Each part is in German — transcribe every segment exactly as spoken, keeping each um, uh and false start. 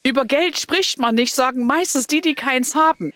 Über Geld spricht man nicht, sagen meistens die, die keins haben.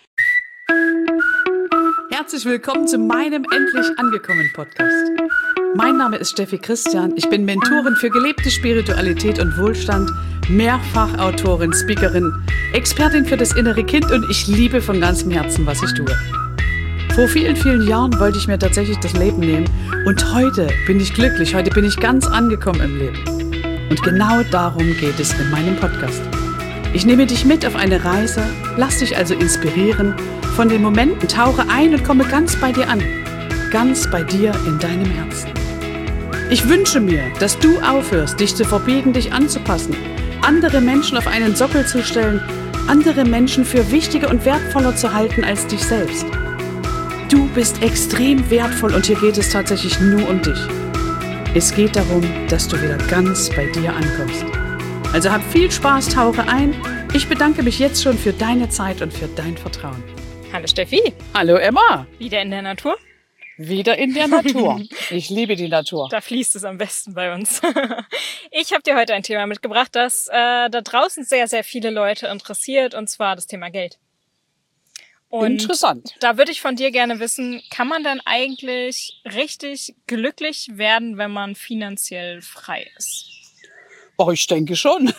Herzlich willkommen zu meinem Endlich angekommen Podcast. Mein Name ist Steffi Christian. Ich bin Mentorin für gelebte Spiritualität und Wohlstand, Mehrfachautorin, Speakerin, Expertin für das innere Kind und ich liebe von ganzem Herzen, was ich tue. Vor vielen, vielen Jahren wollte ich mir tatsächlich das Leben nehmen und heute bin ich glücklich, heute bin ich ganz angekommen im Leben. Und genau darum geht es in meinem Podcast. Ich nehme dich mit auf eine Reise, lass dich also inspirieren von den Momenten, tauche ein und komme ganz bei dir an, ganz bei dir in deinem Herzen. Ich wünsche mir, dass du aufhörst, dich zu verbiegen, dich anzupassen, andere Menschen auf einen Sockel zu stellen, andere Menschen für wichtiger und wertvoller zu halten als dich selbst. Du bist extrem wertvoll und hier geht es tatsächlich nur um dich. Es geht darum, dass du wieder ganz bei dir ankommst. Also hab viel Spaß, tauche ein. Ich bedanke mich jetzt schon für deine Zeit und für dein Vertrauen. Hallo Steffi. Hallo Emma. Wieder in der Natur? Wieder in der Natur. Ich liebe die Natur. Da fließt es am besten bei uns. Ich habe dir heute ein Thema mitgebracht, das äh, da draußen sehr, sehr viele Leute interessiert, und zwar das Thema Geld. Und interessant. Da würde ich von dir gerne wissen, kann man dann eigentlich richtig glücklich werden, wenn man finanziell frei ist? Oh, ich denke schon.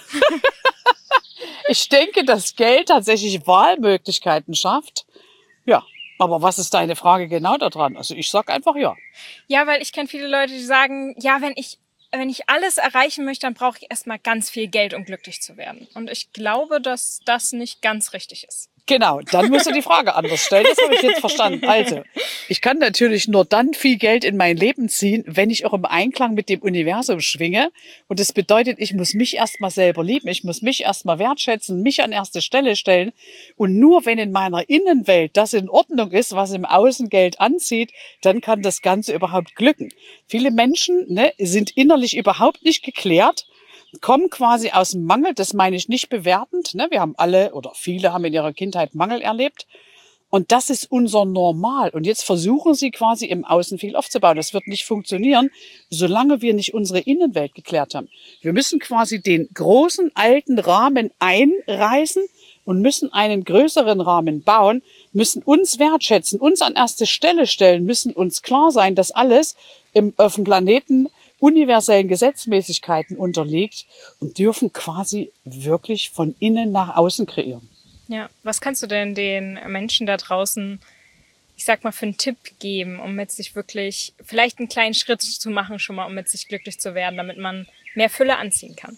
Ich denke, dass Geld tatsächlich Wahlmöglichkeiten schafft. Ja, aber was ist deine Frage genau daran? Also ich sag einfach ja. Ja, weil ich kenne viele Leute, die sagen, ja, wenn ich wenn ich alles erreichen möchte, dann brauche ich erstmal ganz viel Geld, um glücklich zu werden. Und ich glaube, dass das nicht ganz richtig ist. Genau, dann musst du die Frage anders stellen. Das habe ich jetzt verstanden. Also, ich kann natürlich nur dann viel Geld in mein Leben ziehen, wenn ich auch im Einklang mit dem Universum schwinge. Und das bedeutet, ich muss mich erstmal selber lieben. Ich muss mich erstmal wertschätzen, mich an erste Stelle stellen. Und nur wenn in meiner Innenwelt das in Ordnung ist, was im Außen Geld anzieht, dann kann das Ganze überhaupt glücken. Viele Menschen ne, sind innerlich überhaupt nicht geklärt, kommen quasi aus dem Mangel, das meine ich nicht bewertend. Ne? Wir haben alle oder viele haben in ihrer Kindheit Mangel erlebt. Und das ist unser Normal. Und jetzt versuchen sie quasi im Außen viel aufzubauen. Das wird nicht funktionieren, solange wir nicht unsere Innenwelt geklärt haben. Wir müssen quasi den großen alten Rahmen einreißen und müssen einen größeren Rahmen bauen, müssen uns wertschätzen, uns an erste Stelle stellen, müssen uns klar sein, dass alles im, auf dem Planeten universellen Gesetzmäßigkeiten unterliegt und dürfen quasi wirklich von innen nach außen kreieren. Ja, was kannst du denn den Menschen da draußen, ich sag mal, für einen Tipp geben, um mit sich wirklich, vielleicht einen kleinen Schritt zu machen schon mal, um mit sich glücklich zu werden, damit man mehr Fülle anziehen kann?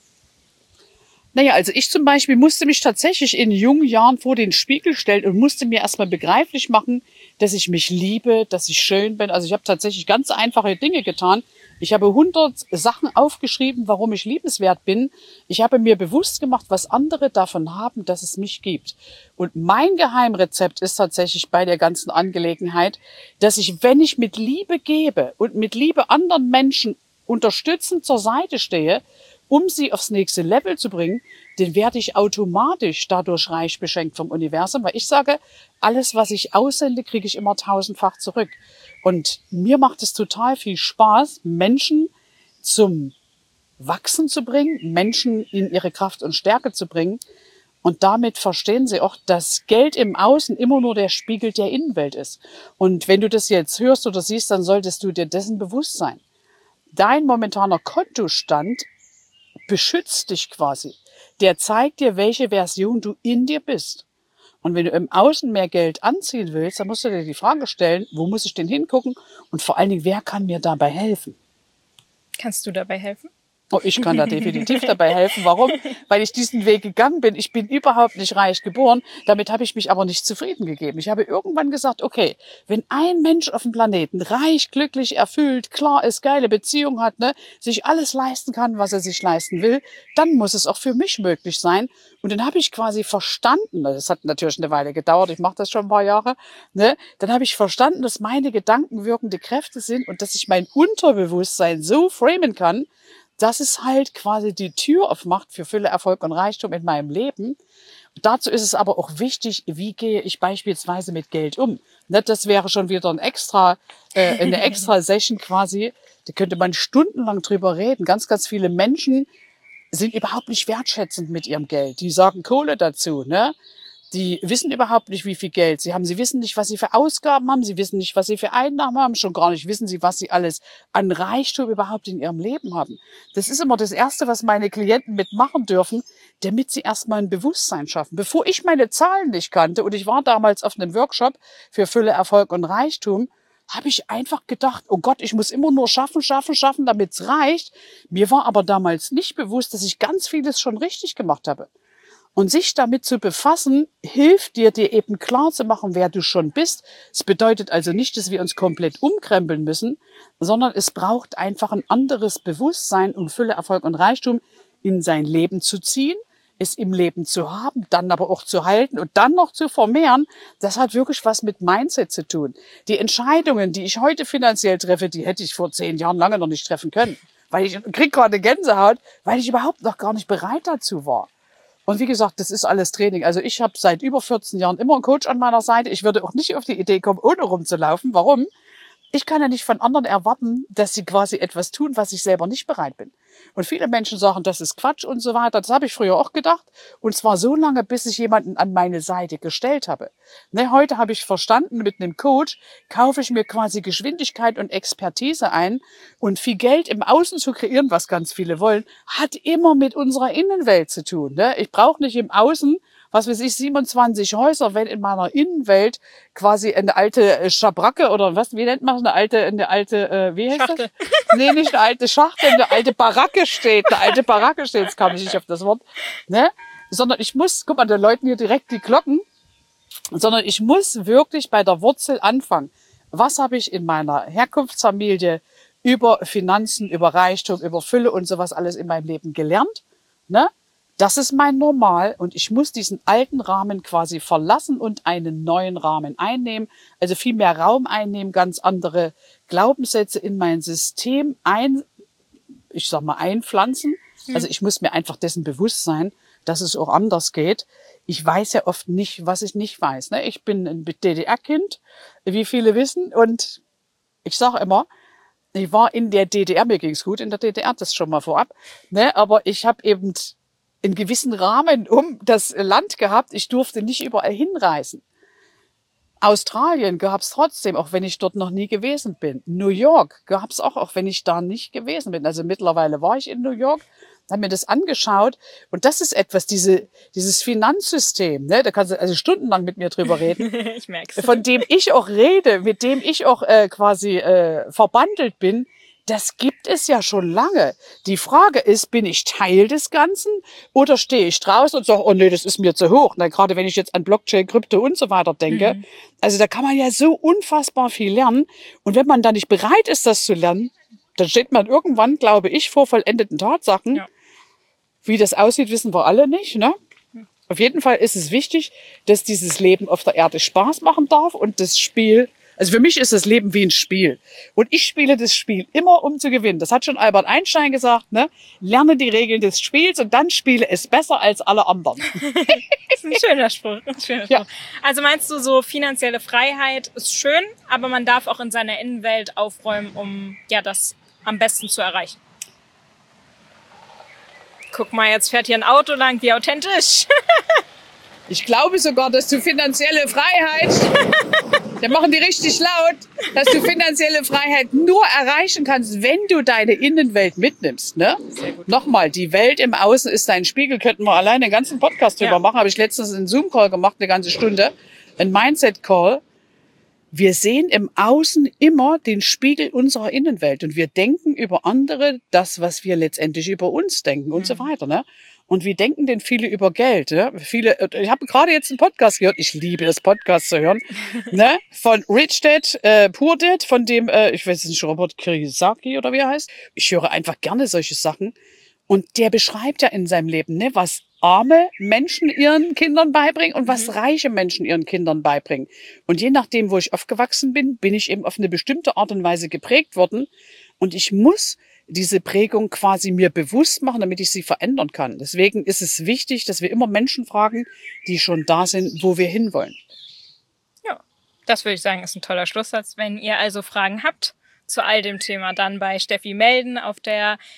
Naja, also ich zum Beispiel musste mich tatsächlich in jungen Jahren vor den Spiegel stellen und musste mir erstmal begreiflich machen, dass ich mich liebe, dass ich schön bin. Also ich habe tatsächlich ganz einfache Dinge getan. Ich habe hundert Sachen aufgeschrieben, warum ich liebenswert bin. Ich habe mir bewusst gemacht, was andere davon haben, dass es mich gibt. Und mein Geheimrezept ist tatsächlich bei der ganzen Angelegenheit, dass ich, wenn ich mit Liebe gebe und mit Liebe anderen Menschen unterstützend zur Seite stehe, um sie aufs nächste Level zu bringen, dann werde ich automatisch dadurch reich beschenkt vom Universum, weil ich sage, alles, was ich aussende, kriege ich immer tausendfach zurück. Und mir macht es total viel Spaß, Menschen zum Wachsen zu bringen, Menschen in ihre Kraft und Stärke zu bringen. Und damit verstehen sie auch, dass Geld im Außen immer nur der Spiegel der Innenwelt ist. Und wenn du das jetzt hörst oder siehst, dann solltest du dir dessen bewusst sein. Dein momentaner Kontostand beschützt dich quasi. Der zeigt dir, welche Version du in dir bist. Und wenn du im Außen mehr Geld anziehen willst, dann musst du dir die Frage stellen, wo muss ich denn hingucken? Und vor allen Dingen, wer kann mir dabei helfen? Kannst du dabei helfen? Oh, ich kann da definitiv dabei helfen. Warum? Weil ich diesen Weg gegangen bin. Ich bin überhaupt nicht reich geboren. Damit habe ich mich aber nicht zufrieden gegeben. Ich habe irgendwann gesagt, okay, wenn ein Mensch auf dem Planeten reich, glücklich, erfüllt, klar ist, geile Beziehung hat, ne, sich alles leisten kann, was er sich leisten will, dann muss es auch für mich möglich sein. Und dann habe ich quasi verstanden, das hat natürlich eine Weile gedauert, ich mache das schon ein paar Jahre, ne, dann habe ich verstanden, dass meine Gedanken wirkende Kräfte sind und dass ich mein Unterbewusstsein so framen kann, dass es halt quasi die Tür aufmacht für Fülle, Erfolg und Reichtum in meinem Leben. Dazu ist es aber auch wichtig, wie gehe ich beispielsweise mit Geld um. Das wäre schon wieder ein extra, äh, eine extra Session quasi. Da könnte man stundenlang drüber reden. Ganz, ganz viele Menschen sind überhaupt nicht wertschätzend mit ihrem Geld. Die sagen Kohle dazu, ne? Die wissen überhaupt nicht, wie viel Geld sie haben. Sie wissen nicht, was sie für Ausgaben haben. Sie wissen nicht, was sie für Einnahmen haben. Schon gar nicht wissen sie, was sie alles an Reichtum überhaupt in ihrem Leben haben. Das ist immer das Erste, was meine Klienten mitmachen dürfen, damit sie erstmal ein Bewusstsein schaffen. Bevor ich meine Zahlen nicht kannte, und ich war damals auf einem Workshop für Fülle, Erfolg und Reichtum, habe ich einfach gedacht, oh Gott, ich muss immer nur schaffen, schaffen, schaffen, damit es reicht. Mir war aber damals nicht bewusst, dass ich ganz vieles schon richtig gemacht habe. Und sich damit zu befassen, hilft dir, dir eben klar zu machen, wer du schon bist. Es bedeutet also nicht, dass wir uns komplett umkrempeln müssen, sondern es braucht einfach ein anderes Bewusstsein, um Fülle, Erfolg und Reichtum in sein Leben zu ziehen, es im Leben zu haben, dann aber auch zu halten und dann noch zu vermehren. Das hat wirklich was mit Mindset zu tun. Die Entscheidungen, die ich heute finanziell treffe, die hätte ich vor zehn Jahren lange noch nicht treffen können. Weil ich krieg gerade Gänsehaut, weil ich überhaupt noch gar nicht bereit dazu war. Und wie gesagt, das ist alles Training. Also ich habe seit über vierzehn Jahren immer einen Coach an meiner Seite. Ich würde auch nicht auf die Idee kommen, ohne rumzulaufen. Warum? Ich kann ja nicht von anderen erwarten, dass sie quasi etwas tun, was ich selber nicht bereit bin. Und viele Menschen sagen, das ist Quatsch und so weiter. Das habe ich früher auch gedacht. Und zwar so lange, bis ich jemanden an meine Seite gestellt habe. Ne, heute habe ich verstanden, mit einem Coach kaufe ich mir quasi Geschwindigkeit und Expertise ein. Und viel Geld im Außen zu kreieren, was ganz viele wollen, hat immer mit unserer Innenwelt zu tun. Ne? Ich brauche nicht im Außen, was weiß ich, siebenundzwanzig Häuser, wenn in meiner Innenwelt quasi eine alte Schabracke oder was, wie nennt man das, eine alte, eine alte, äh, wie heißt Schachtel. das? Nee, nicht eine alte Schachtel, eine alte Baracke steht, eine alte Baracke steht, jetzt kam ich nicht auf das Wort, ne? Sondern ich muss, guck mal, da läuten hier direkt die Glocken, sondern ich muss wirklich bei der Wurzel anfangen. Was habe ich in meiner Herkunftsfamilie über Finanzen, über Reichtum, über Fülle und sowas alles in meinem Leben gelernt, ne? Das ist mein Normal und ich muss diesen alten Rahmen quasi verlassen und einen neuen Rahmen einnehmen, also viel mehr Raum einnehmen, ganz andere Glaubenssätze in mein System ein, ich sag mal einpflanzen. Also ich muss mir einfach dessen bewusst sein, dass es auch anders geht. Ich weiß ja oft nicht, was ich nicht weiß. Ne? Ich bin ein D D R-Kind, wie viele wissen, und ich sage immer, ich war in der D D R, mir ging's gut in der D D R, das schon mal vorab, ne? Aber ich habe eben einen gewissen Rahmen um das Land gehabt. Ich durfte nicht überall hinreisen. Australien gab's trotzdem, auch wenn ich dort noch nie gewesen bin. New York gab's auch, auch wenn ich da nicht gewesen bin. Also mittlerweile war ich in New York, habe mir das angeschaut. Und das ist etwas, diese, dieses Finanzsystem, ne, da kannst du also stundenlang mit mir drüber reden, Ich merk's. von dem ich auch rede, mit dem ich auch äh, quasi äh, verbandelt bin. Das gibt es ja schon lange. Die Frage ist, bin ich Teil des Ganzen oder stehe ich draußen und sage, oh nee, das ist mir zu hoch. Na, gerade wenn ich jetzt an Blockchain, Krypto und so weiter denke. Mhm. Also da kann man ja so unfassbar viel lernen. Und wenn man da nicht bereit ist, das zu lernen, dann steht man irgendwann, glaube ich, vor vollendeten Tatsachen. Ja. Wie das aussieht, wissen wir alle nicht, ne? Auf jeden Fall ist es wichtig, dass dieses Leben auf der Erde Spaß machen darf und das Spiel. Also für mich ist das Leben wie ein Spiel. Und ich spiele das Spiel immer, um zu gewinnen. Das hat schon Albert Einstein gesagt, ne? Lerne die Regeln des Spiels und dann spiele es besser als alle anderen. Das ist ein schöner Spruch. Ein schöner Spruch. Ja. Also meinst du, so finanzielle Freiheit ist schön, aber man darf auch in seiner Innenwelt aufräumen, um ja das am besten zu erreichen? Guck mal, jetzt fährt hier ein Auto lang, wie authentisch. Ich glaube sogar, dass du finanzielle Freiheit, da machen die richtig laut, dass du finanzielle Freiheit nur erreichen kannst, wenn du deine Innenwelt mitnimmst. Ne? Sehr gut. Nochmal, die Welt im Außen ist dein Spiegel, könnten wir alleine einen ganzen Podcast drüber ja. machen. Habe ich letztens einen Zoom-Call gemacht, eine ganze Stunde, ein Mindset-Call. Wir sehen im Außen immer den Spiegel unserer Innenwelt und wir denken über andere das, was wir letztendlich über uns denken und mhm. so weiter. Ne? Und wie denken denn viele über Geld? Ne? Viele, ich habe gerade jetzt einen Podcast gehört, ich liebe das Podcast zu hören, ne? Von Rich Dad, äh, Poor Dad, von dem, äh, ich weiß nicht, Robert Kiyosaki oder wie er heißt. Ich höre einfach gerne solche Sachen. Und der beschreibt ja in seinem Leben, ne, was arme Menschen ihren Kindern beibringen und was mhm. reiche Menschen ihren Kindern beibringen. Und je nachdem, wo ich aufgewachsen bin, bin ich eben auf eine bestimmte Art und Weise geprägt worden. Und ich muss diese Prägung quasi mir bewusst machen, damit ich sie verändern kann. Deswegen ist es wichtig, dass wir immer Menschen fragen, die schon da sind, wo wir hinwollen. Ja, das würde ich sagen, ist ein toller Schlusssatz. Wenn ihr also Fragen habt zu all dem Thema, dann bei Steffi melden auf der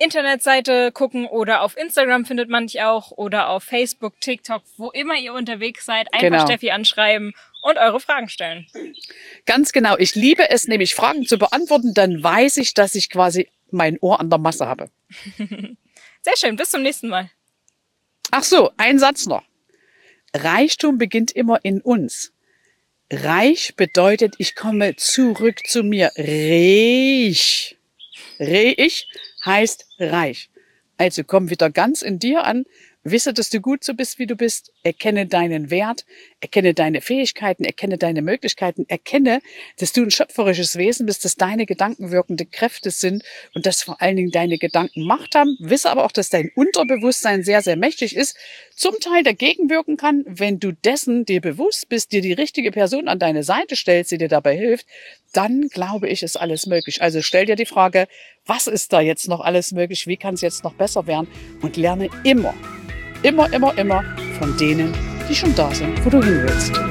Internetseite gucken oder auf Instagram findet man dich auch oder auf Facebook, TikTok, wo immer ihr unterwegs seid, einfach Genau. Steffi anschreiben und eure Fragen stellen. Ganz genau. Ich liebe es, nämlich Fragen zu beantworten. Dann weiß ich, dass ich quasi mein Ohr an der Masse habe. Sehr schön, bis zum nächsten Mal. Ach so, ein Satz noch. Reichtum beginnt immer in uns. Reich bedeutet, ich komme zurück zu mir. Reich. Reich heißt reich. Also komm wieder ganz in dir an. Wisse, dass du gut so bist, wie du bist. Erkenne deinen Wert, erkenne deine Fähigkeiten, erkenne deine Möglichkeiten, erkenne, dass du ein schöpferisches Wesen bist, dass deine Gedanken wirkende Kräfte sind und dass vor allen Dingen deine Gedanken Macht haben. Wisse aber auch, dass dein Unterbewusstsein sehr, sehr mächtig ist, zum Teil dagegen wirken kann, wenn du dessen dir bewusst bist, dir die richtige Person an deine Seite stellst, die dir dabei hilft, dann glaube ich, ist alles möglich. Also stell dir die Frage, was ist da jetzt noch alles möglich? Wie kann es jetzt noch besser werden? Und lerne immer, immer, immer, immer von denen, die schon da sind, wo du hin willst.